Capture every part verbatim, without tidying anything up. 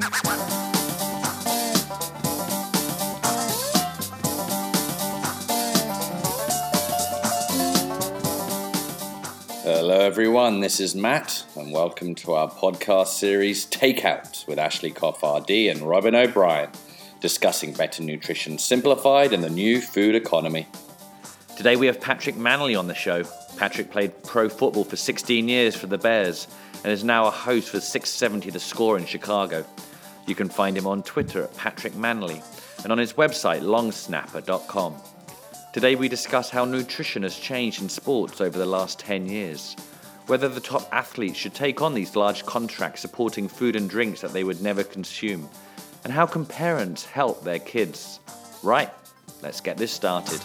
Hello everyone, this is Matt and welcome to our podcast series Takeout with Ashley Koff R D and Robin O'Brien, discussing better nutrition simplified in the new food economy. Today we have Patrick Mannelly on the show. Patrick played pro football for sixteen years for the Bears and is now a host for six seventy The Score in Chicago. You can find him on Twitter at Patrick Mannelly and on his website long snapper dot com. Today we discuss how nutrition has changed in sports over the last ten years, whether the top athletes should take on these large contracts supporting food and drinks that they would never consume, and how can parents help their kids. Right, let's get this started.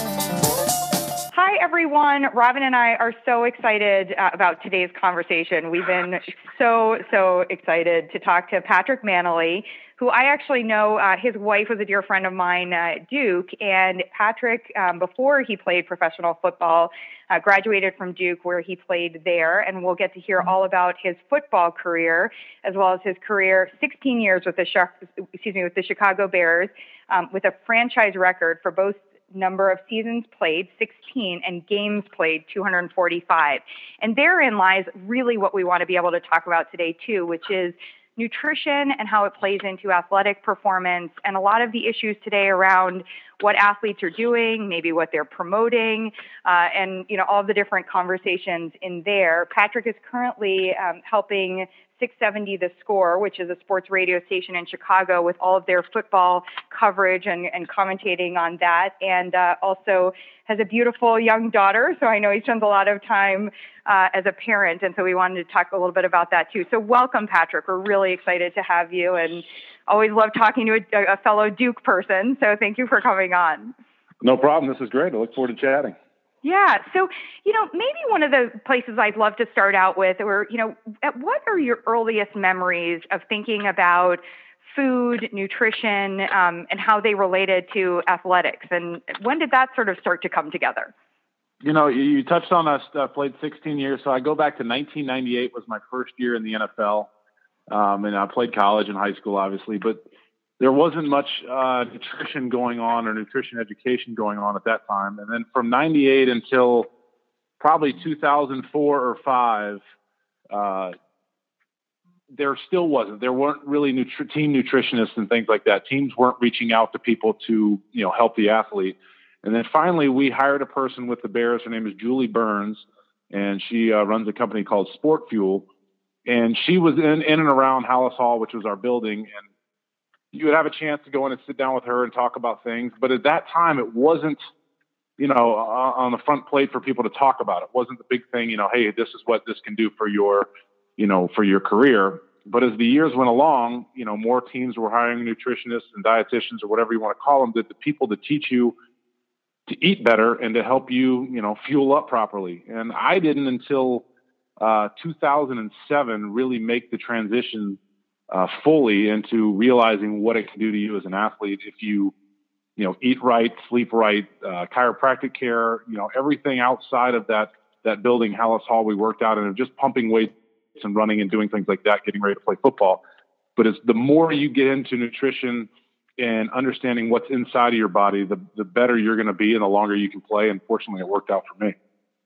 Hi everyone, Robin and I are so excited uh, about today's conversation. We've been so, so excited to talk to Patrick Mannelly, who I actually know. Uh, his wife was a dear friend of mine, uh, Duke, and Patrick, um, before he played professional football, uh, graduated from Duke where he played there, and we'll get to hear all about his football career as well as his career, sixteen years with the, excuse me, with the Chicago Bears, um, with a franchise record for both number of seasons played, sixteen, and games played, two hundred forty-five. And therein lies really what we want to be able to talk about today too, which is nutrition and how it plays into athletic performance, and a lot of the issues today around what athletes are doing, maybe what they're promoting, uh, and you know all the different conversations in there. Patrick is currently um, helping six seventy The Score, which is a sports radio station in Chicago, with all of their football coverage and, and commentating on that, and uh, also has a beautiful young daughter, so I know he spends a lot of time uh, as a parent, and so we wanted to talk a little bit about that too. So welcome, Patrick. We're really excited to have you, and always love talking to a, a fellow Duke person, so thank you for coming on. No problem. This is great. I look forward to chatting. Yeah. So, you know, maybe one of the places I'd love to start out with, or, you know, what are your earliest memories of thinking about food, nutrition, um, and how they related to athletics? And when did that sort of start to come together? You know, you, you touched on us, uh, played sixteen years. So I go back to nineteen ninety-eight was my first year in the N F L. Um, and I played college and high school, obviously, but there wasn't much uh, nutrition going on or nutrition education going on at that time. And then from ninety-eight until probably two thousand four or five, uh, there still wasn't. There weren't really nutri- team nutritionists and things like that. Teams weren't reaching out to people to, you know, help the athlete. And then finally, we hired a person with the Bears. Her name is Julie Burns, and she uh, runs a company called Sport Fuel. And she was in, in and around Halas Hall, which was our building, and you would have a chance to go in and sit down with her and talk about things. But at that time, it wasn't, you know, uh, on the front plate for people to talk about. It wasn't the big thing, you know, hey, this is what this can do for your, you know, for your career. But as the years went along, you know, more teams were hiring nutritionists and dietitians or whatever you want to call them, that the people to teach you to eat better and to help you, you know, fuel up properly. And I didn't until uh, two thousand seven really make the transition Uh, fully into realizing what it can do to you as an athlete if you, you know, eat right, sleep right, uh, chiropractic care, you know, everything outside of that that building, Halas Hall, we worked out, and just pumping weights and running and doing things like that, getting ready to play football. But it's the more you get into nutrition and understanding what's inside of your body, the the better you're going to be, and the longer you can play. And fortunately, it worked out for me.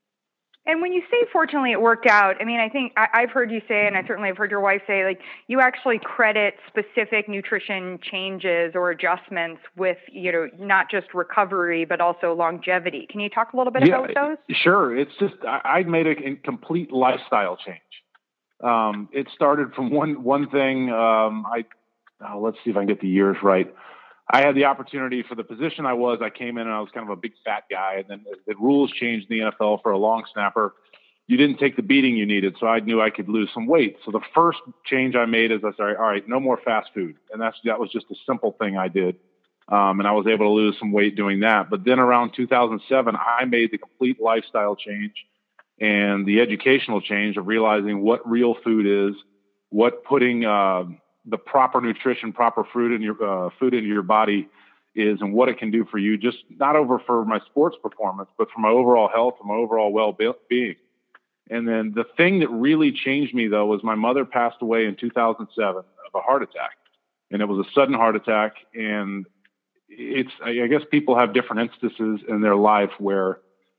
And when you say fortunately it worked out, I mean, I think I, I've heard you say, and I certainly have heard your wife say, like, you actually credit specific nutrition changes or adjustments with, you know, not just recovery, but also longevity. Can you talk a little bit yeah, about those? Sure. It's just, I, I made a, a complete lifestyle change. Um, it started from one, one thing. Um, I, oh, let's see if I can get the years right. I had the opportunity for the position I was. I came in and I was kind of a big fat guy. And then the, the rules changed in the N F L for a long snapper. You didn't take the beating you needed. So I knew I could lose some weight. So the first change I made is I said, all right, no more fast food. And that's, that was just a simple thing I did. Um, and I was able to lose some weight doing that. But then around two thousand seven, I made the complete lifestyle change and the educational change of realizing what real food is, what putting, uh, the proper nutrition, proper food in your uh, food into your body is, and what it can do for you, just not over for my sports performance, but for my overall health, and my overall well-being. And then the thing that really changed me, though, was my mother passed away in two thousand seven of a heart attack. and it was a sudden heart attack. And it's, I guess people have different instances in their life where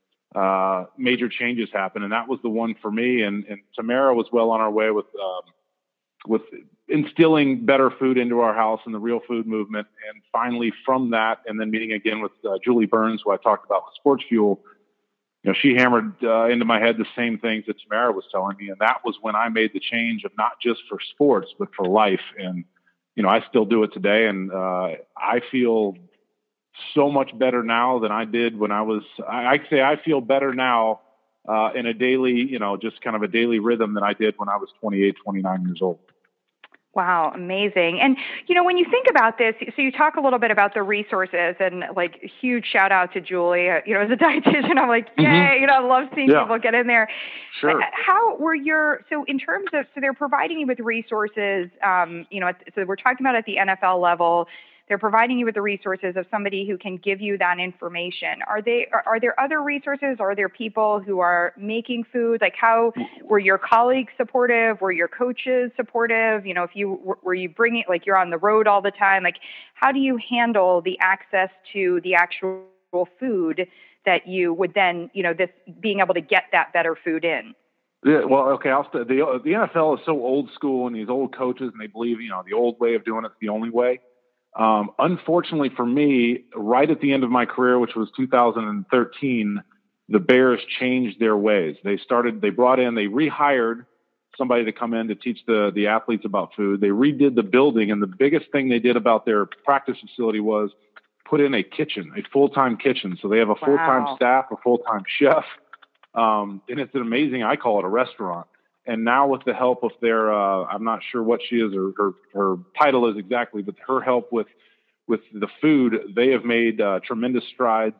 uh, major changes happen. And that was the one for me. And, and Tamara was well on our way with, um, with instilling better food into our house and the real food movement. And finally from that, and then meeting again with uh, Julie Burns, who I talked about with Sports Fuel, you know, she hammered uh, into my head the same things that Tamara was telling me. And that was when I made the change of not just for sports, but for life. And, you know, I still do it today. And uh, I feel so much better now than I did when I was, I, I say I feel better now uh, in a daily, you know, just kind of a daily rhythm than I did when I was twenty-eight, twenty-nine years old. Wow, amazing. And, you know, when you think about this, so you talk a little bit about the resources, and like huge shout out to Julie. Uh, you know, as a dietitian, I'm like, yay, mm-hmm. you know, I love seeing yeah. people get in there. Sure. How were your, so in terms of, so they're providing you with resources, um, you know, so we're talking about at the N F L level, they're providing you with the resources of somebody who can give you that information. Are they, are, are there other resources? Are there people who are making food? Like, how were your colleagues supportive? Were your coaches supportive? You know, if you, were you bringing, like you're on the road all the time, like how do you handle the access to the actual food that you would then, you know, this being able to get that better food in? Yeah, well, okay. I'll st- the, the N F L is so old school, and these old coaches, and they believe, you know, the old way of doing it's the only way. Um, unfortunately for me, right at the end of my career, which was two thousand thirteen, the Bears changed their ways. They started, they brought in, they rehired somebody to come in to teach the, the athletes about food. They redid the building. And the biggest thing they did about their practice facility was put in a kitchen, a full-time kitchen. So they have a full-time Wow. staff, a full-time chef. Um, and it's an amazing, I call it a restaurant. And now with the help of their, uh, I'm not sure what she is or her, her title is exactly, but her help with, with the food, they have made uh, tremendous strides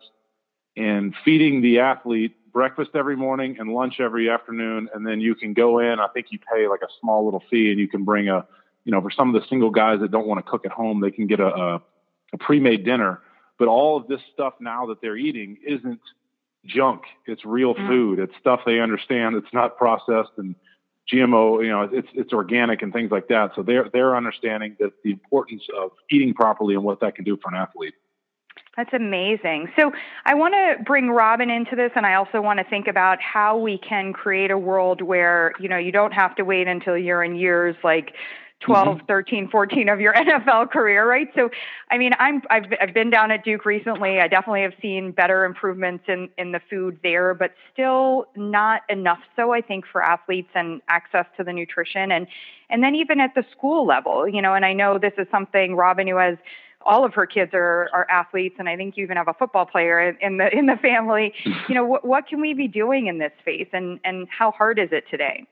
in feeding the athlete breakfast every morning and lunch every afternoon. And then you can go in, I think you pay like a small little fee, and you can bring a, you know, for some of the single guys that don't want to cook at home, they can get a, a, a pre-made dinner. But all of this stuff now that they're eating isn't junk. It's real mm. food. It's stuff they understand. It's not processed and G M O, you know, it's it's organic and things like that. So they're they're understanding that the importance of eating properly and what that can do for an athlete. That's amazing. So I want to bring Robin into this, and I also want to think about how we can create a world where, you know, you don't have to wait until you're in years like twelve, mm-hmm. thirteen, fourteen of your N F L career, right? So, I mean, I'm, I've, I've been down at Duke recently. I definitely have seen better improvements in, in the food there, but still not enough so, I think, for athletes and access to the nutrition. And, and then even at the school level, you know, and I know this is something Robin, who has all of her kids are, are athletes, and I think you even have a football player in, in the in the family. You know, what, what can we be doing in this space, and, and how hard is it today?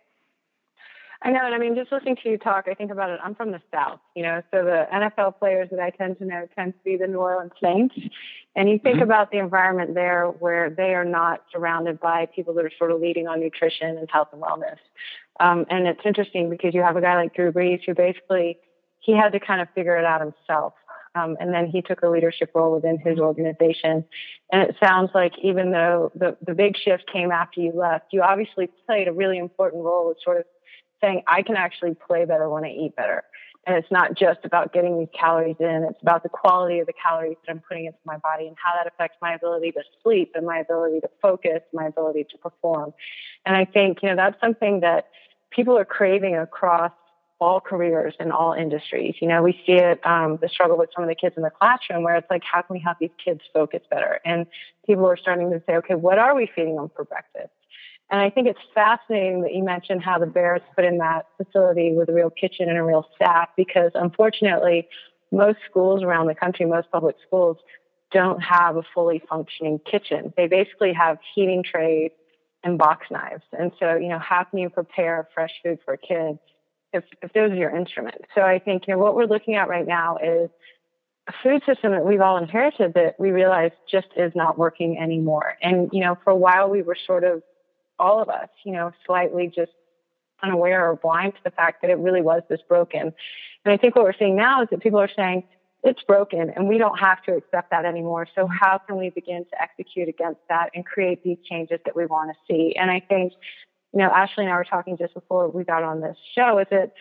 I know, and I mean, just listening to you talk, I think about it. I'm from the South, you know, so the N F L players that I tend to know tend to be the New Orleans Saints. And you think mm-hmm. about the environment there where they are not surrounded by people that are sort of leading on nutrition and health and wellness. Um, and it's interesting because you have a guy like Drew Brees who basically, he had to kind of figure it out himself. Um, and then he took a leadership role within his organization. And it sounds like even though the, the big shift came after you left, you obviously played a really important role with sort of saying, I can actually play better when I eat better. And it's not just about getting these calories in. It's about the quality of the calories that I'm putting into my body and how that affects my ability to sleep and my ability to focus, my ability to perform. And I think, you know, that's something that people are craving across all careers in all industries. You know, we see it, um, the struggle with some of the kids in the classroom where it's like, how can we help these kids focus better? And people are starting to say, okay, what are we feeding them for breakfast? And I think it's fascinating that you mentioned how the Bears put in that facility with a real kitchen and a real staff, because unfortunately, most schools around the country, most public schools, don't have a fully functioning kitchen. They basically have heating trays and box knives. And so, you know, how can you prepare fresh food for kids if, if those are your instruments? So I think, you know, what we're looking at right now is a food system that we've all inherited that we realize just is not working anymore. And, you know, for a while we were sort of, all of us, you know, slightly just unaware or blind to the fact that it really was this broken. And I think what we're seeing now is that people are saying it's broken and we don't have to accept that anymore. So how can we begin to execute against that and create these changes that we want to see? And I think, you know, Ashley and I were talking just before we got on this show, is that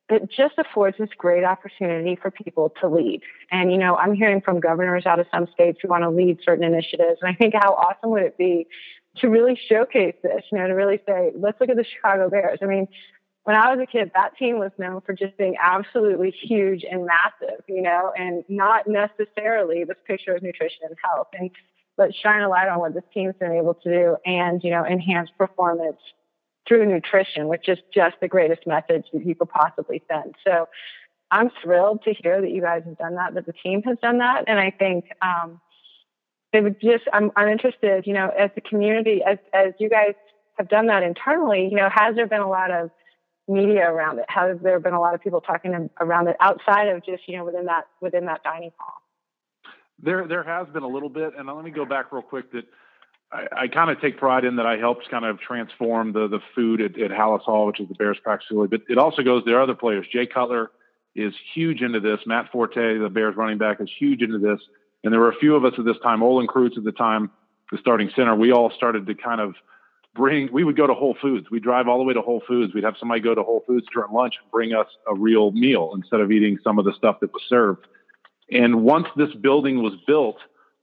that just affords this great opportunity for people to lead. And, you know, I'm hearing from governors out of some states who want to lead certain initiatives. And I think how awesome would it be to really showcase this, you know, to really say, let's look at the Chicago Bears. I mean, when I was a kid, that team was known for just being absolutely huge and massive, you know, and not necessarily this picture of nutrition and health. And let's shine a light on what this team's been able to do and, you know, enhance performance through nutrition, which is just the greatest message that you could possibly send. So I'm thrilled to hear that you guys have done that, that the team has done that. And I think um, they would just, I'm, I'm interested, you know, as the community, as, as you guys have done that internally, you know, has there been a lot of media around it? Has there been a lot of people talking around it outside of just, you know, within that, within that dining hall? There, there has been a little bit. And let me go back real quick that I, I kind of take pride in that I helped kind of transform the the food at, at Halas Hall, which is the Bears practice facility. But it also goes, there are other players. Jay Cutler is huge into this. Matt Forte, the Bears running back, is huge into this. And there were a few of us at this time. Olin Kreutz at the time, the starting center. We all started to kind of bring, we would go to Whole Foods. We'd drive all the way to Whole Foods. We'd have somebody go to Whole Foods during lunch and bring us a real meal instead of eating some of the stuff that was served. And once this building was built,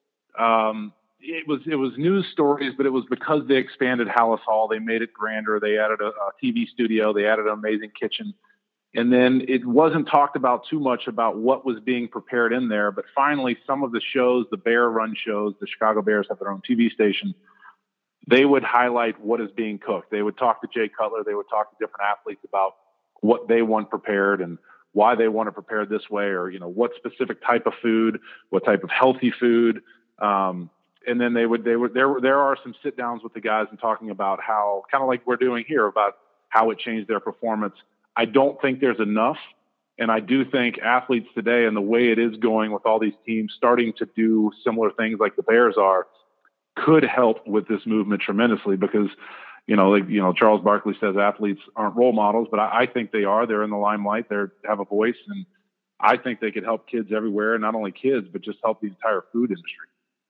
um, It was it was news stories, but it was because they expanded Halas Hall. They made it grander. They added a, a T V studio. They added an amazing kitchen. And then it wasn't talked about too much about what was being prepared in there. But finally, some of the shows, the Bear Run shows, the Chicago Bears have their own T V station, they would highlight what is being cooked. They would talk to Jay Cutler. They would talk to different athletes about what they want prepared and why they want to prepare this way, or, you know, what specific type of food, what type of healthy food. Um, And then they would, they would, there, there are some sit downs with the guys and talking about how, kind of like we're doing here, about how it changed their performance. I don't think there's enough. And I do think athletes today, and the way it is going with all these teams starting to do similar things like the Bears are, could help with this movement tremendously, because, you know, like, you know, Charles Barkley says athletes aren't role models, but I, I think they are. They're in the limelight. They have a voice, and I think they could help kids everywhere, not only kids, but just help the entire food industry.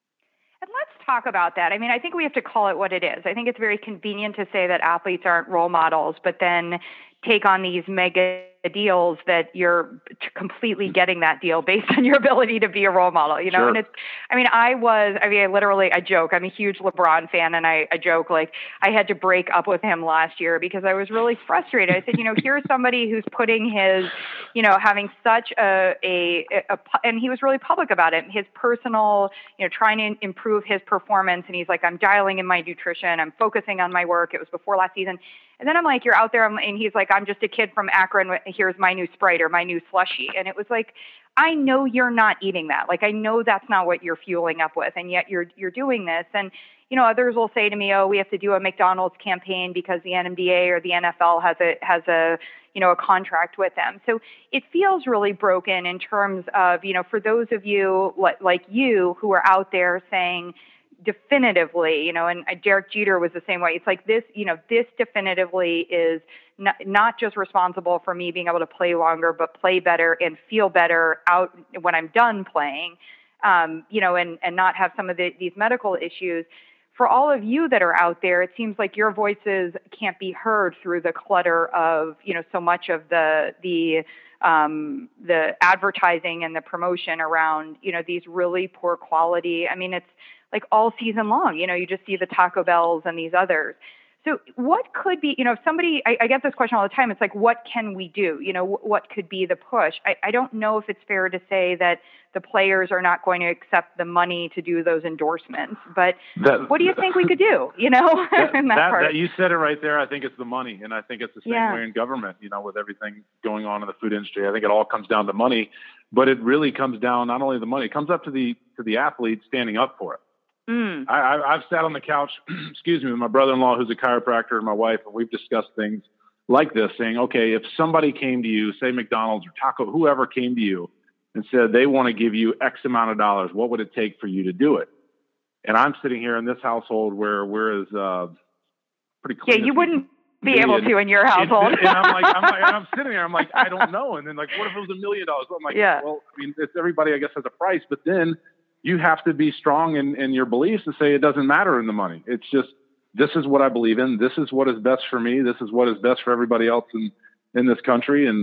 And let's talk about that. I mean, I think we have to call it what it is. I think it's very convenient to say that athletes aren't role models, but then take on these mega deals that you're completely getting that deal based on your ability to be a role model, you know? Sure. And it's, I mean, I was, I mean, I literally, I joke, I'm a huge LeBron fan, and I, I joke, like, I had to break up with him last year because I was really frustrated. I said, you know, here's somebody who's putting his, you know, having such a, a, a, and he was really public about it, his personal, you know, trying to improve his performance. And he's like, I'm dialing in my nutrition. I'm focusing on my work. It was before last season. And then I'm like, you're out there, and he's like, I'm just a kid from Akron. Here's my new Sprite or my new slushie. And it was like, I know you're not eating that. Like, I know that's not what you're fueling up with, and yet you're you're doing this. And, you know, others will say to me, oh, we have to do a McDonald's campaign because the N B A or the N F L has a has a you know a contract with them. So it feels really broken in terms of, you know, for those of you like you who are out there saying, definitively, you know, and Derek Jeter was the same way. It's like this, you know, this definitively is not, not just responsible for me being able to play longer, but play better and feel better out when I'm done playing, um, you know, and, and not have some of the, these medical issues. For all of you that are out there, it seems like your voices can't be heard through the clutter of, you know, so much of the, the, um, the advertising and the promotion around, you know, these really poor quality. I mean, it's like all season long, you know, you just see the Taco Bells and these others. So what could be, you know, if somebody, I, I get this question all the time. It's like, what can we do? You know, w- what could be the push? I, I don't know if it's fair to say that the players are not going to accept the money to do those endorsements, but that, what do you think we could do? You know, that, in that, that, part. that you said it right there. I think it's the money. And I think it's the same yeah. way in government, you know, with everything going on in the food industry. I think it all comes down to money, but it really comes down, not only the money, it comes up to the, to the athlete standing up for it. Mm. I, I've sat on the couch, excuse me, with my brother-in-law, who's a chiropractor, and my wife, and we've discussed things like this, saying, okay, if somebody came to you, say McDonald's or Taco, whoever came to you and said they want to give you X amount of dollars, what would it take for you to do it? And I'm sitting here in this household where we're as uh, pretty clean. Yeah, you wouldn't be million. able to in your household. And, and I'm like, I'm like, and I'm sitting there, I'm like, I don't know. And then like, what if it was a million dollars? I'm like, yeah. well, I mean, it's everybody, I guess, has a price, but then you have to be strong in, in your beliefs and say it doesn't matter in the money. It's just, this is what I believe in. This is what is best for me. This is what is best for everybody else in, in this country. And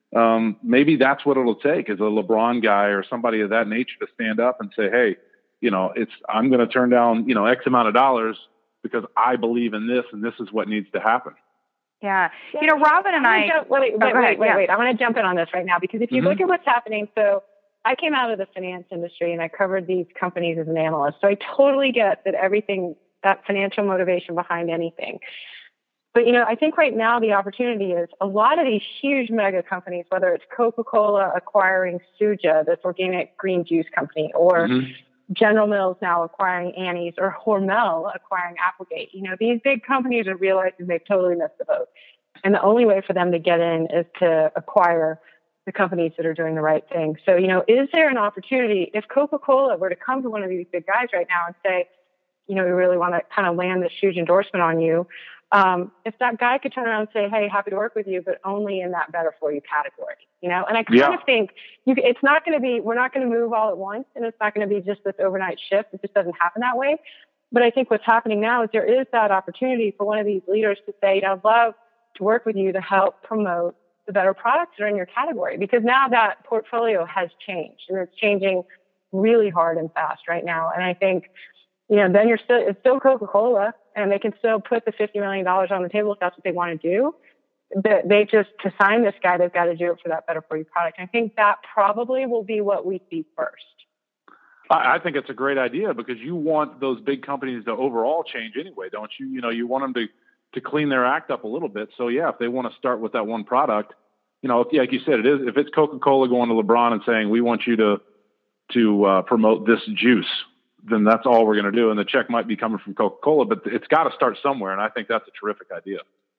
um, maybe that's what it'll take is a LeBron guy or somebody of that nature to stand up and say, hey, you know, it's, I'm going to turn down, you know, X amount of dollars because I believe in this and this is what needs to happen. Yeah. You know, Robin and I, jump, wait, wait, oh, wait, ahead, wait, wait, yeah. wait. I want to jump in on this right now because if you Mm-hmm. look at what's happening, so I came out of the finance industry and I covered these companies as an analyst. So I totally get that everything, that financial motivation behind anything. But, you know, I think right now the opportunity is a lot of these huge mega companies, whether it's Coca-Cola acquiring Suja, this organic green juice company, or Mm-hmm. General Mills now acquiring Annie's, or Hormel acquiring Applegate. You know, these big companies are realizing they've totally missed the boat. And the only way for them to get in is to acquire the companies that are doing the right thing. So, you know, is there an opportunity if Coca-Cola were to come to one of these big guys right now and say, you know, we really want to kind of land this huge endorsement on you. Um, if that guy could turn around and say, hey, happy to work with you, but only in that better for you category, you know? And I kind Yeah. of think you, it's not going to be, we're not going to move all at once, and it's not going to be just this overnight shift. It just doesn't happen that way. But I think what's happening now is there is that opportunity for one of these leaders to say, I'd love to work with you to help promote the better products that are in your category, because now that portfolio has changed and it's changing really hard and fast right now. And I think, you know, then you're still, it's still Coca-Cola and they can still put the fifty million dollars on the table if that's what they want to do. But they just, to sign this guy, they've got to do it for that better for you product. And I think that probably will be what we see first. I, I think it's a great idea because you want those big companies to overall change anyway, don't you? You know, you want them to, to clean their act up a little bit. So yeah, if they want to start with that one product, you know, like you said, it is, if it's Coca-Cola going to LeBron and saying, we want you to, to uh, promote this juice, then that's all we're going to do. And the check might be coming from Coca-Cola, but it's got to start somewhere. And I think that's a terrific idea.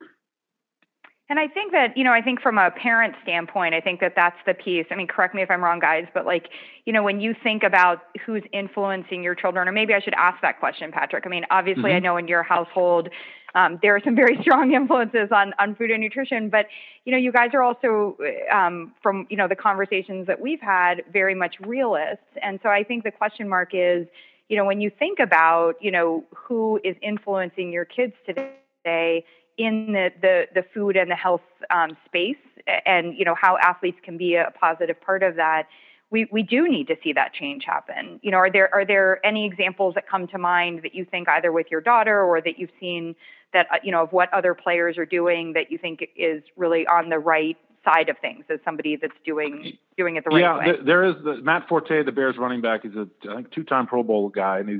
And I think that, you know, I think from a parent standpoint, I think that that's the piece. I mean, correct me if I'm wrong, guys, but like, you know, when you think about who's influencing your children, or maybe I should ask that question, Patrick. I mean, obviously, mm-hmm. I know in your household, um, there are some very strong influences on, on food and nutrition, but, you know, you guys are also, um, from, you know, the conversations that we've had, very much realists. And so I think the question mark is, you know, when you think about, you know, who is influencing your kids today in the, the, the food and the health um, space, and, you know, how athletes can be a positive part of that, we, we do need to see that change happen. You know, are there, are there any examples that come to mind that you think either with your daughter or that you've seen that, you know, of what other players are doing that you think is really on the right side of things as somebody that's doing, doing it the right yeah, way? Yeah, there is the Matt Forte, the Bears running back. He's a, I think, two-time Pro Bowl guy, and he's,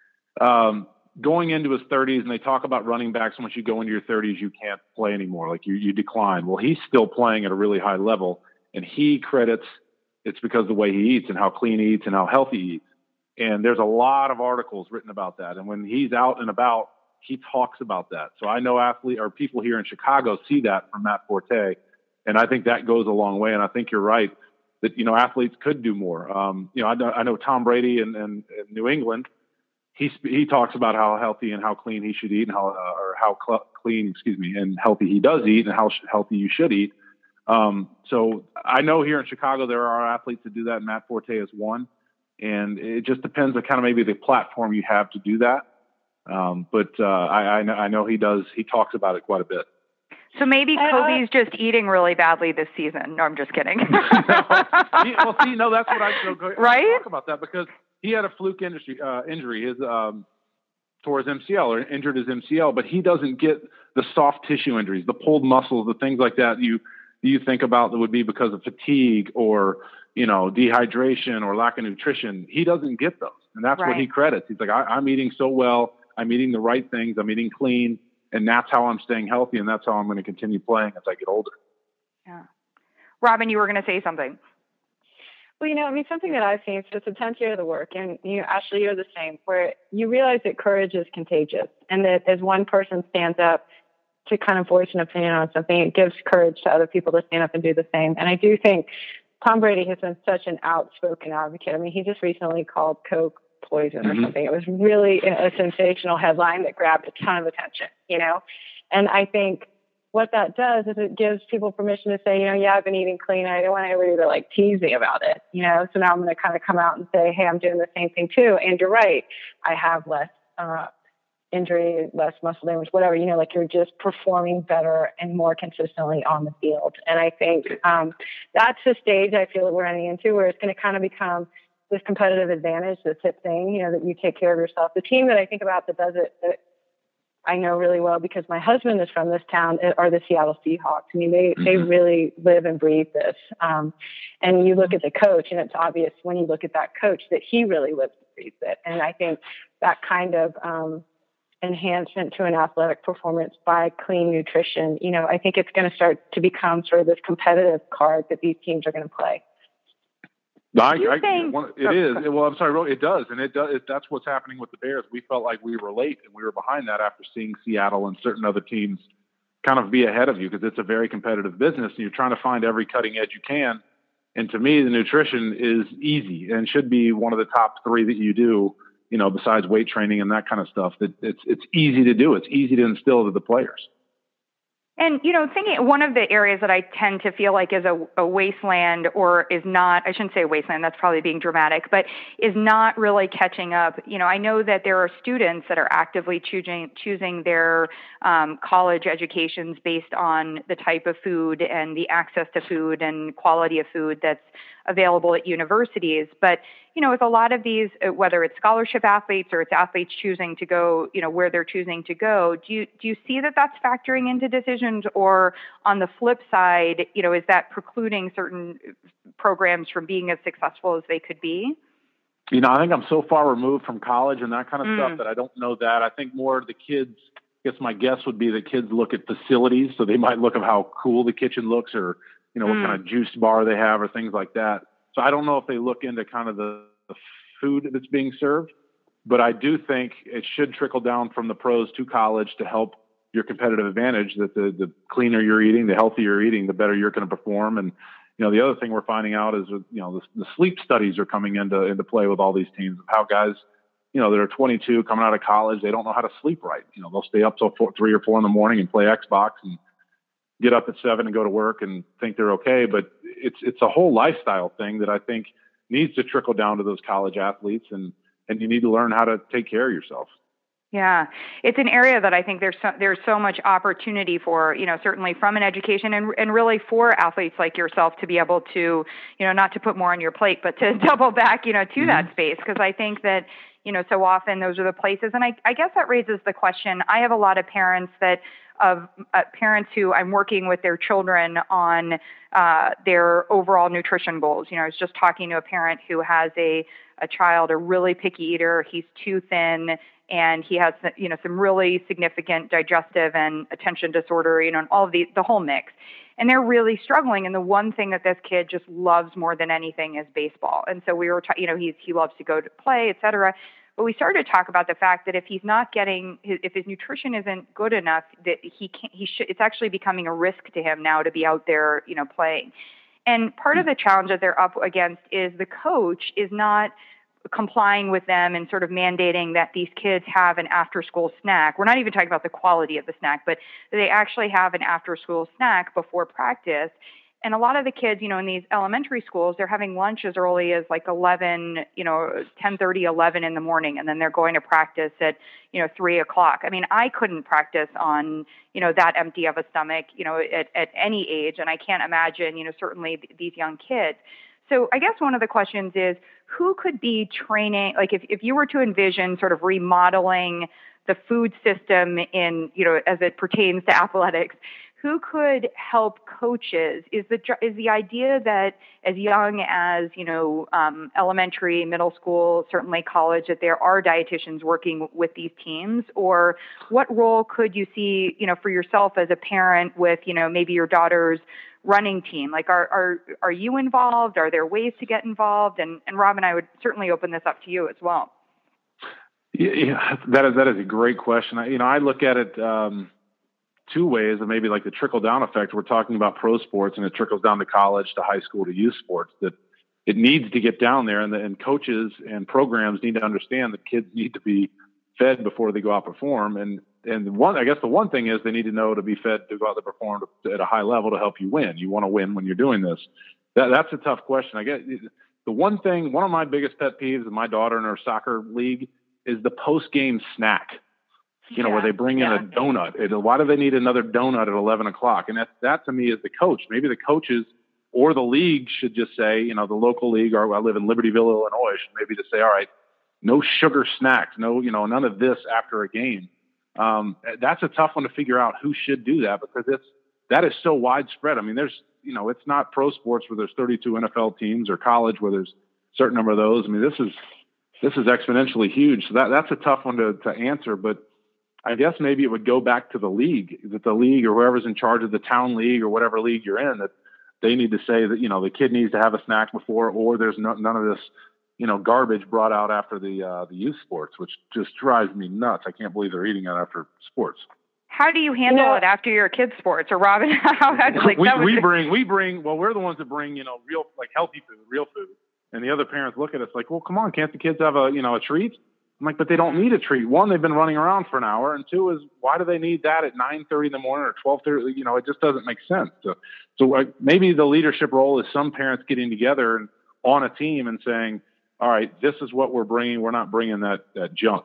um, going into his thirties, and they talk about running backs. Once you go into your thirties, you can't play anymore. Like you, you decline. Well, he's still playing at a really high level, and he credits it's because of the way he eats and how clean he eats and how healthy he eats. And there's a lot of articles written about that. And when he's out and about, he talks about that. So I know athlete or people here in Chicago see that from Matt Forte, and I think that goes a long way. And I think you're right that, you know, athletes could do more. Um, you know, I know, I know Tom Brady in, in, in New England. He he talks about how healthy and how clean he should eat, and how uh, or how cl- clean, excuse me, and healthy he does eat, and how sh- healthy you should eat. Um, so I know here in Chicago there are athletes that do that. Matt Forte is one, and it just depends on kind of maybe the platform you have to do that. Um, but uh, I I know, I know he does. He talks about it quite a bit. So maybe Kobe's uh, just eating really badly this season. No, I'm just kidding. no, he, well, see, no, that's what I so go right? talk about that because he had a fluke industry, uh, injury, his um, tore his M C L or injured his M C L, but he doesn't get the soft tissue injuries, the pulled muscles, the things like that you you think about that would be because of fatigue or, you know, dehydration or lack of nutrition. He doesn't get those, and that's right. what he credits. He's like, I, I'm eating so well, I'm eating the right things, I'm eating clean, and that's how I'm staying healthy, and that's how I'm going to continue playing as I get older. Yeah, Robin, you were going to say something. Well, you know, I mean, something that I've seen, so it's a tenth year of the work, and you know, Ashley, you're the same, where you realize that courage is contagious, and that as one person stands up to kind of voice an opinion on something, it gives courage to other people to stand up and do the same. And I do think Tom Brady has been such an outspoken advocate. I mean, he just recently called Coke poison or mm-hmm. something. It was really a sensational headline that grabbed a ton of attention, you know? And I think what that does is it gives people permission to say, you know, yeah, I've been eating clean. I don't want anybody to like tease me about it, you know? So now I'm going to kind of come out and say, hey, I'm doing the same thing too. And you're right. I have less, uh, injury, less muscle damage, whatever, you know, like you're just performing better and more consistently on the field. And I think um, that's the stage I feel that we're running into, where it's going to kind of become this competitive advantage, this hip thing, you know, that you take care of yourself. The team that I think about that does it, that I know really well because my husband is from this town, are the Seattle Seahawks. I mean, they, they really live and breathe this. Um, and you look at the coach, and it's obvious when you look at that coach that he really lives and breathes it. And I think that kind of um, enhancement to an athletic performance by clean nutrition, you know, I think it's going to start to become sort of this competitive card that these teams are going to play. No, I, I, it is. Well, I'm sorry, it does. And it does. It, that's what's happening with the Bears. We felt like we were late and we were behind that after seeing Seattle and certain other teams kind of be ahead of you, because it's a very competitive business and you're trying to find every cutting edge you can. And to me, the nutrition is easy and should be one of the top three that you do, you know, besides weight training and that kind of stuff. That it's, it's easy to do. It's easy to instill to the players. And, you know, thinking one of the areas that I tend to feel like is a, a wasteland, or is not, I shouldn't say wasteland, that's probably being dramatic, but is not really catching up. You know, I know that there are students that are actively choosing, choosing their um, college educations based on the type of food and the access to food and quality of food that's available at universities. But, you know, with a lot of these, whether it's scholarship athletes or it's athletes choosing to go, you know, where they're choosing to go, do you, do you see that that's factoring into decisions? Or on the flip side, you know, is that precluding certain programs from being as successful as they could be? You know, I think I'm so far removed from college and that kind of mm. stuff that I don't know that. I think more the kids, I guess my guess would be that kids look at facilities. So they might look at how cool the kitchen looks, or, you know, what mm. kind of juice bar they have or things like that. So I don't know if they look into kind of the, the food that's being served, but I do think it should trickle down from the pros to college to help your competitive advantage, that the, the cleaner you're eating, the healthier you're eating, the better you're going to perform. And, you know, the other thing we're finding out is, you know, the, the sleep studies are coming into, into play with all these teams, of how guys, you know, that are twenty-two coming out of college, they don't know how to sleep right. You know, they'll stay up till four, three or four in the morning and play Xbox and get up at seven and go to work and think they're okay. But it's, it's a whole lifestyle thing that I think needs to trickle down to those college athletes, and, and you need to learn how to take care of yourself. Yeah, it's an area that I think there's so, there's so much opportunity for, you know, certainly from an education and and really for athletes like yourself to be able to, you know, not to put more on your plate, but to double back, you know, to mm-hmm. that space. Because I think that, you know, so often those are the places. And I, I guess that raises the question. I have a lot of parents that of uh, parents who I'm working with their children on uh, their overall nutrition goals. You know, I was just talking to a parent who has a, a child, a really picky eater. He's too thin, and he has, you know, some really significant digestive and attention disorder, you know, and all of the, the whole mix. And they're really struggling. And the one thing that this kid just loves more than anything is baseball. And so we were, ta- you know, he's, he loves to go to play, et cetera. But we started to talk about the fact that if he's not getting, his, if his nutrition isn't good enough, that he can't, he should, it's actually becoming a risk to him now to be out there, you know, playing. And part of the challenge that they're up against is the coach is not complying with them and sort of mandating that these kids have an after-school snack. We're not even talking about the quality of the snack, but they actually have an after-school snack before practice. And a lot of the kids, you know, in these elementary schools, they're having lunch as early as like eleven, you know, ten thirty, eleven in the morning, and then they're going to practice at, you know, three o'clock. I mean, I couldn't practice on, you know, that empty of a stomach, you know, at, at any age, and I can't imagine, you know, certainly th- these young kids. So I guess one of the questions is, who could be training, like if, if you were to envision sort of remodeling the food system in, you know, as it pertains to athletics, who could help coaches? Is the is the idea that as young as, you know, um, elementary, middle school, certainly college, that there are dietitians working with these teams? Or what role could you see, you know, for yourself as a parent with, you know, maybe your daughter's running team? Like, are are are you involved? Are there ways to get involved? And and Robin, I would certainly open this up to you as well. Yeah, that is that is a great question. I, you know, I look at it um, two ways, and maybe like the trickle down effect. We're talking about pro sports, and it trickles down to college, to high school, to youth sports. That it needs to get down there, and the, and coaches and programs need to understand that kids need to be fed before they go out and perform. And and one, I guess the one thing is they need to know to be fed to go out and perform at a high level to help you win. You want to win when you're doing this. That that's a tough question. I guess the one thing, one of my biggest pet peeves of my daughter in her soccer league is the post game snack. you know, yeah. where they bring in yeah. a donut. It, why do they need another donut at eleven o'clock? And that, that to me is the coach. Maybe the coaches or the league should just say, you know, the local league, or I live in Libertyville, Illinois, should maybe just say, all right, no sugar snacks, no, you know, none of this after a game. Um, that's a tough one to figure out who should do that, because it's, that is so widespread. I mean, there's, you know, it's not pro sports where there's thirty-two N F L teams, or college where there's a certain number of those. I mean, this is, this is exponentially huge. So that, that's a tough one to, to answer, but I guess maybe it would go back to the league, that the league or whoever's in charge of the town league or whatever league you're in, that they need to say that, you know, the kid needs to have a snack before, or there's no, none of this, you know, garbage brought out after the uh, the youth sports, which just drives me nuts. I can't believe they're eating it after sports. How do you handle you know, it after your kids' sports, or Robin? How, like, we that was we bring we bring well, we're the ones that bring, you know, real, like, healthy food, real food, and the other parents look at us like, well, come on, can't the kids have a, you know, a treat? I'm like, but they don't need a treat. One, they've been running around for an hour, and two is, why do they need that at nine thirty in the morning or twelve thirty? You know, it just doesn't make sense. So, so uh, maybe the leadership role is some parents getting together and on a team and saying, all right, this is what we're bringing. We're not bringing that, that junk.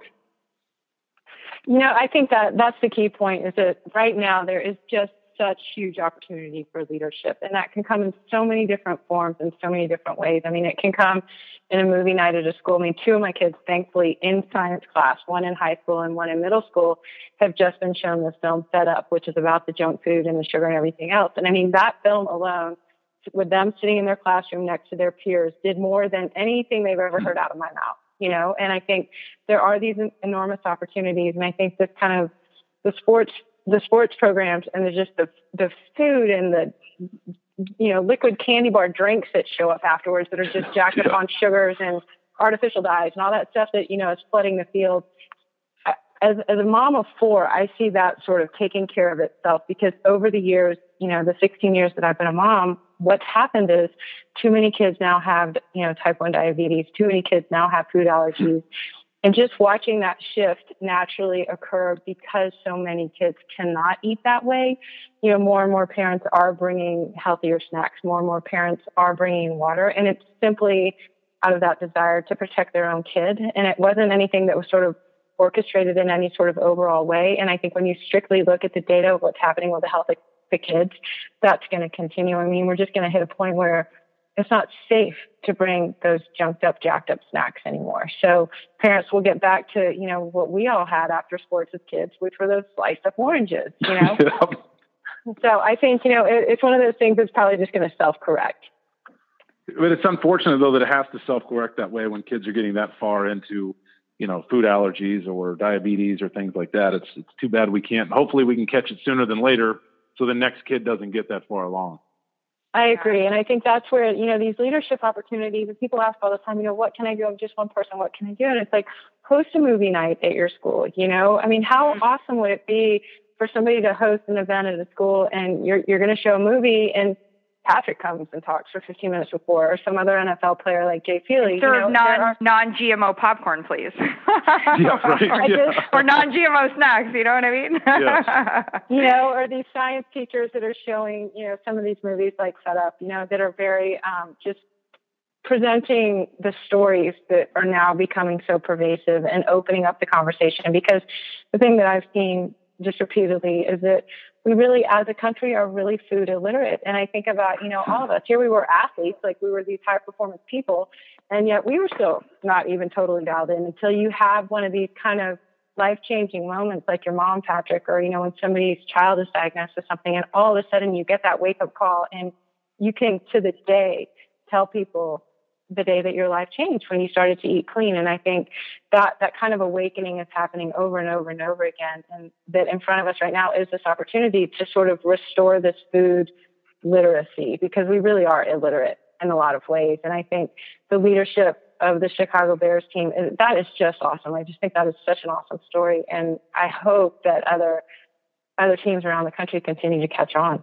You know, I think that that's the key point, is that right now there is just such huge opportunity for leadership, and that can come in so many different forms and so many different ways. I mean, it can come in a movie night at a school. I mean, two of my kids, thankfully, in science class, one in high school and one in middle school, have just been shown this film Fed Up, which is about the junk food and the sugar and everything else. And I mean, that film alone, with them sitting in their classroom next to their peers, did more than anything they've ever heard out of my mouth, you know? And I think there are these enormous opportunities. And I think this kind of the sports, the sports programs, and the, just the, the food and the, you know, liquid candy bar drinks that show up afterwards that are just jacked up on sugars and artificial dyes and all that stuff that, you know, is flooding the field. As, as a mom of four, I see that sort of taking care of itself, because over the years, you know, the sixteen years that I've been a mom, what's happened is too many kids now have, you know, type one diabetes, too many kids now have food allergies. And just watching that shift naturally occur because so many kids cannot eat that way, you know, more and more parents are bringing healthier snacks. More and more parents are bringing water. And it's simply out of that desire to protect their own kid. And it wasn't anything that was sort of orchestrated in any sort of overall way. And I think when you strictly look at the data of what's happening with the health of the kids, that's going to continue. I mean, we're just going to hit a point where it's not safe to bring those junked up, jacked up snacks anymore. So parents will get back to, you know, what we all had after sports as kids, which were those sliced up oranges, you know? Yep. So I think, you know, it, it's one of those things that's probably just going to self-correct. But it's unfortunate, though, that it has to self-correct that way when kids are getting that far into, you know, food allergies or diabetes or things like that. It's it's too bad we can't. Hopefully we can catch it sooner than later so the next kid doesn't get that far along. I agree. And I think that's where, you know, these leadership opportunities, and people ask all the time, you know, what can I do? I'm just one person. What can I do? And it's like, host a movie night at your school. You know, I mean, how awesome would it be for somebody to host an event at a school and you're, you're going to show a movie and Patrick comes and talks for fifteen minutes before, or some other N F L player like Jay Feely. Serve you know, non, are, non-G M O popcorn, please. Yeah, right. or, yeah. or non-G M O snacks, you know what I mean? Yes. You know, or these science teachers that are showing, you know, some of these movies like Fed Up, you know, that are very um, just presenting the stories that are now becoming so pervasive and opening up the conversation. Because the thing that I've seen just repeatedly is that we really, as a country, are really food illiterate. And I think about, you know, all of us here, we were athletes, like we were these high performance people, and yet we were still not even totally dialed in until you have one of these kind of life-changing moments like your mom, Patrick, or, you know, when somebody's child is diagnosed with something and all of a sudden you get that wake-up call and you can, to this day, tell people the day that your life changed when you started to eat clean. And I think that that kind of awakening is happening over and over and over again. And that in front of us right now is this opportunity to sort of restore this food literacy, because we really are illiterate in a lot of ways. And I think the leadership of the Chicago Bears team, that is just awesome. I just think that is such an awesome story. And I hope that other other teams around the country continue to catch on.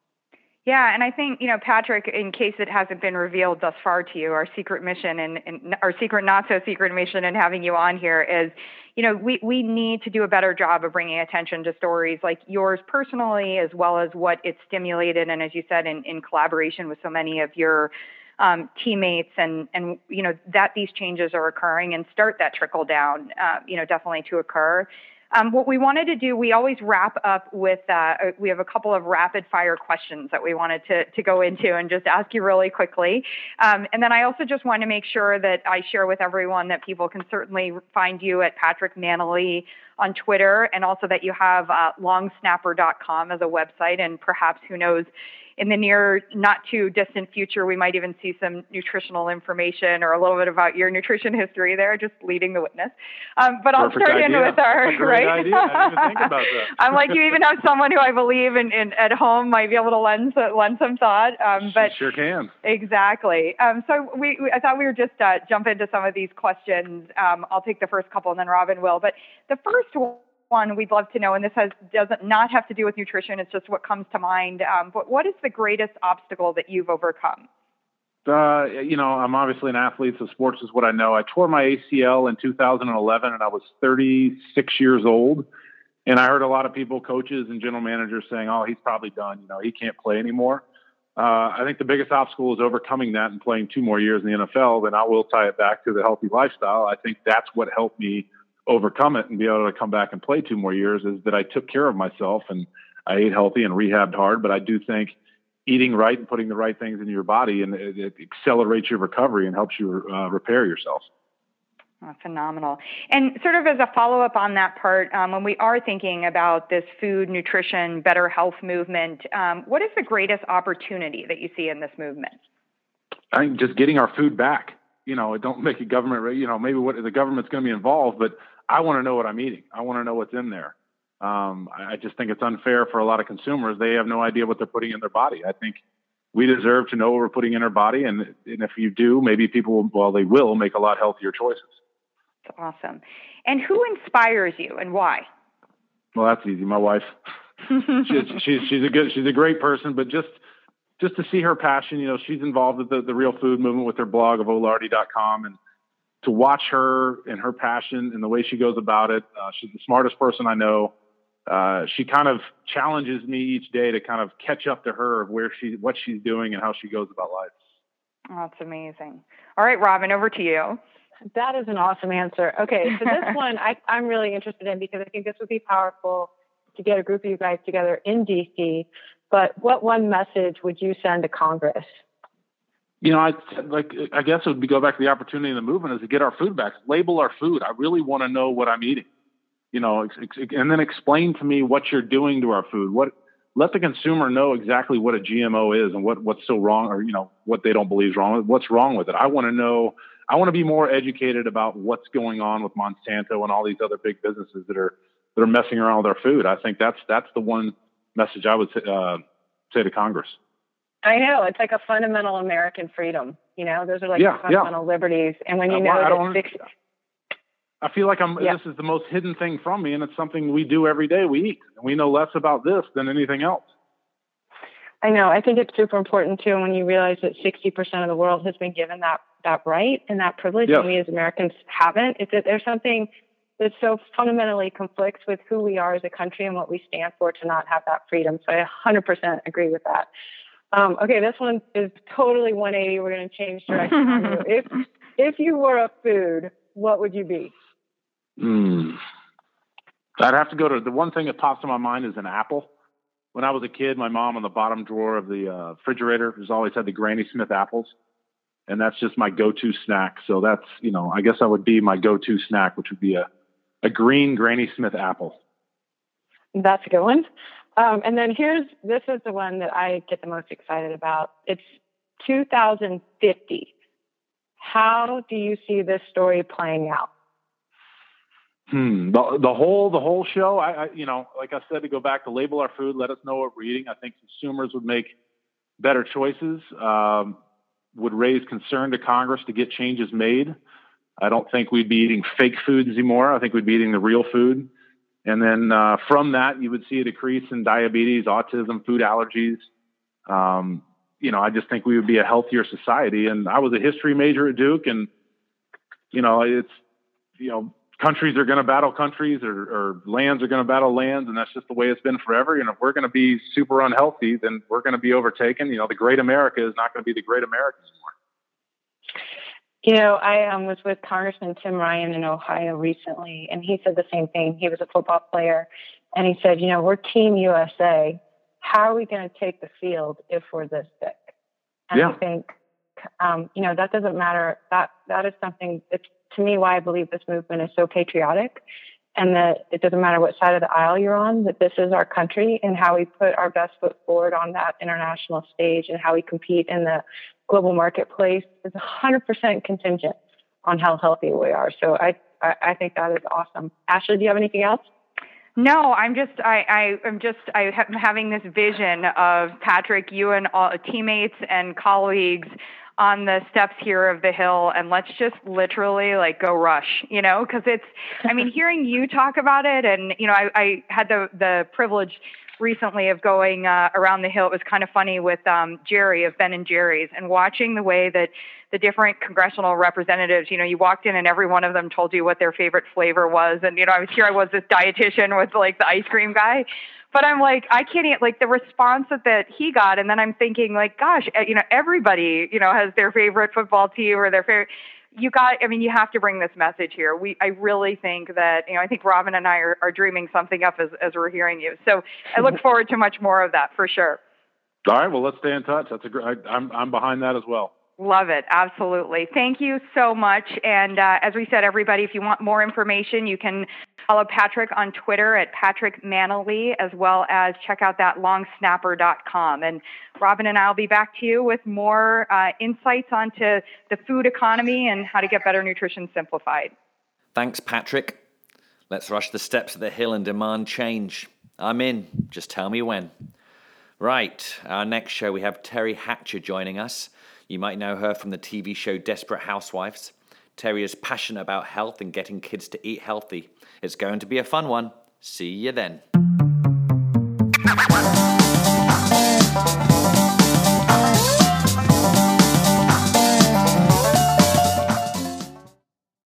Yeah, and I think, you know, Patrick, in case it hasn't been revealed thus far to you, our secret mission and, and our secret, not so secret mission in having you on here is, you know, we, we need to do a better job of bringing attention to stories like yours personally, as well as what it's stimulated. And as you said, in, in collaboration with so many of your um, teammates and, and, you know, that these changes are occurring and start that trickle down, uh, you know, definitely to occur. Um, what we wanted to do, we always wrap up with, uh, we have a couple of rapid fire questions that we wanted to, to go into and just ask you really quickly. Um, and then I also just want to make sure that I share with everyone that people can certainly find you at Patrick Mannelly on Twitter, and also that you have uh, long snapper dot com as a website, and perhaps, who knows, in the near, not too distant future, we might even see some nutritional information or a little bit about your nutrition history there, just leading the witness. Um, but I'll Perfect start idea. in with our, That's a great right? idea. I didn't even think about that. I'm like, you even have someone who I believe in, in at home might be able to lend, lend some thought. Um, but she sure can. Exactly. Um, so we, we, I thought we would just uh, jump into some of these questions. Um, I'll take the first couple and then Robin will. But the first one we'd love to know, and this has doesn't not have to do with nutrition, it's just what comes to mind. Um, but what is the greatest obstacle that you've overcome? Uh, you know, I'm obviously an athlete, so sports is what I know. I tore my A C L in two thousand eleven, and I was thirty-six years old. And I heard a lot of people, coaches and general managers, saying, "Oh, he's probably done. You know, he can't play anymore." Uh, I think the biggest obstacle is overcoming that and playing two more years in the N F L. Then I will tie it back to the healthy lifestyle. I think that's what helped me overcome it and be able to come back and play two more years, is that I took care of myself and I ate healthy and rehabbed hard. But I do think eating right and putting the right things into your body, and it, it accelerates your recovery and helps you uh, repair yourself. Oh, phenomenal. And sort of as a follow-up on that part, um, when we are thinking about this food, nutrition, better health movement, um, what is the greatest opportunity that you see in this movement? I think just getting our food back. You know, don't make a government, you know, maybe what the government's going to be involved, but I want to know what I'm eating. I want to know what's in there. Um, I just think it's unfair for a lot of consumers. They have no idea what they're putting in their body. I think we deserve to know what we're putting in our body. And, and if you do, maybe people will, well, they will make a lot healthier choices. That's awesome. And who inspires you and why? Well, that's easy. My wife. she's, she's, she's a good, she's a great person, but just, just to see her passion, you know, she's involved with the, the real food movement with her blog of olardi dot com, and to watch her and her passion and the way she goes about it. Uh, she's the smartest person I know. Uh, she kind of challenges me each day to kind of catch up to her of where she, what she's doing and how she goes about life. Oh, that's amazing. All right, Robin, over to you. That is an awesome answer. Okay, so this one I, I'm really interested in, because I think this would be powerful to get a group of you guys together in D C. But what one message would you send to Congress? You know, I like. I guess it would be go back to the opportunity in the movement is to get our food back, label our food. I really want to know what I'm eating. You know, ex- ex- and then explain to me what you're doing to our food. What let the consumer know exactly what a G M O is and what what's so wrong, or you know what they don't believe is wrong. What's wrong with it? I want to know. I want to be more educated about what's going on with Monsanto and all these other big businesses that are that are messing around with our food. I think that's that's the one message I would say, uh, say to Congress. I know, it's like a fundamental American freedom. You know, those are like yeah, fundamental yeah. liberties. And when you I, know I that don't, six, I feel like I'm. yeah. This is the most hidden thing from me, and it's something we do every day. We eat, and we know less about this than anything else. I know. I think it's super important too when you realize that sixty percent of the world has been given that that right and that privilege, yes. and we as Americans haven't. It's that there's something that so fundamentally conflicts with who we are as a country and what we stand for to not have that freedom. So I one hundred percent agree with that. Um, okay, this one is totally one eighty. We're going to change direction on you. If if you were a food, what would you be? Mm. I'd have to go to the one thing that pops to my mind is an apple. When I was a kid, my mom in the bottom drawer of the uh, refrigerator has always had the Granny Smith apples. And that's just my go-to snack. So that's, you know, I guess that would be my go-to snack, which would be a, a green Granny Smith apple. That's a good one. Um, and then here's, this is the one that I get the most excited about. It's two thousand fifty. How do you see this story playing out? Hmm. The, the whole, the whole show, I, I, you know, like I said, to go back to label our food, let us know what we're eating. I think consumers would make better choices, um, would raise concern to Congress to get changes made. I don't think we'd be eating fake foods anymore. I think we'd be eating the real food. And then uh, from that, you would see a decrease in diabetes, autism, food allergies. Um, you know, I just think we would be a healthier society. And I was a history major at Duke, and, you know, it's, you know, countries are going to battle countries, or, or lands are going to battle lands. And that's just the way it's been forever. You know, if we're going to be super unhealthy, then we're going to be overtaken. You know, the great America is not going to be the great America anymore. You know, I um, was with Congressman Tim Ryan in Ohio recently, and he said the same thing. He was a football player, and he said, you know, we're Team U S A. How are we going to take the field if we're this sick? And yeah. I think, um, you know, that doesn't matter. That that is something that, to me, why I believe this movement is so patriotic, and that it doesn't matter what side of the aisle you're on, that this is our country, and how we put our best foot forward on that international stage and how we compete in the global marketplace is one hundred percent contingent on how healthy we are. So I, I, I think that is awesome. Ashley, do you have anything else? No, I'm just, I, I am just, I am having this vision of Patrick, you and all teammates and colleagues on the steps here of the Hill, and let's just literally like go rush, you know, because it's, I mean, hearing you talk about it, and, you know, I, I had the, the privilege recently of going uh, around the Hill. It was kind of funny with um, Jerry of Ben and Jerry's, and watching the way that the different congressional representatives, you know, you walked in and every one of them told you what their favorite flavor was. And, you know, I was here, I was this dietitian with like the ice cream guy, but I'm like, I can't, like the response that, that he got. And then I'm thinking like, gosh, you know, everybody, you know, has their favorite football team or their favorite, you got, I mean, you have to bring this message here. We, I really think that, you know, I think Robin and I are, are dreaming something up as, as we're hearing you. So I look forward to much more of that for sure. All right. Well, let's stay in touch. That's a great, I, I'm, I'm behind that as well. Love it. Absolutely. Thank you so much. And uh, as we said, everybody, if you want more information, you can follow Patrick on Twitter at Patrick Mannelly, as well as check out that long snapper dot com. And Robin and I will be back to you with more uh, insights onto the food economy and how to get better nutrition simplified. Thanks, Patrick. Let's rush the steps of the Hill and demand change. I'm in. Just tell me when. Right. Our next show, we have Teri Hatcher joining us. You might know her from the T V show Desperate Housewives. Teri is passionate about health and getting kids to eat healthy. It's going to be a fun one. See you then.